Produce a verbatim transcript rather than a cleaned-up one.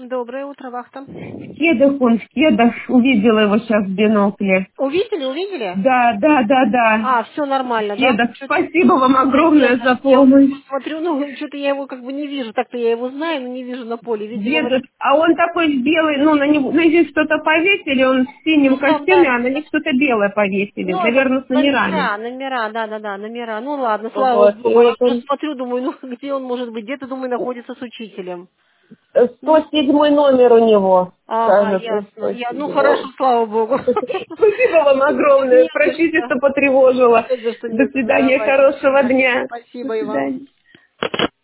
Доброе утро, вахта. В кедах он, в кедах. Увидела его сейчас в бинокле. Увидели, увидели? Да, да, да, да. А, все В нормально, да? кедах. Что-то... Спасибо вам Да нет, огромное за я помощь. смотрю, ну, что-то я его как бы не вижу. Так-то я его знаю, но не вижу на поле. Видимо, в Дедушка, этот... а он такой белый, ну, на него, на здесь что-то повесили, он в синем Ну, там, костюме, да. а на них что-то белое повесили, Ну, это наверное, с номерами. номера, номера, да-да-да, номера. Ну, ладно, слава Вот, и богу. Я вот уже он, смотрю, думаю, ну, где он может быть? Где-то, думаю, находится с учителем. э, Ну, сто седьмой номер у него, ага, кажется, ясно. Я, ну, хорошо, сто седьмой. слава богу. Спасибо вам огромное, Не за простите, что. что потревожила. Не за что, До не за что. свидания, Давайте, до хорошего свидания. дня. До Спасибо и вам. свидания.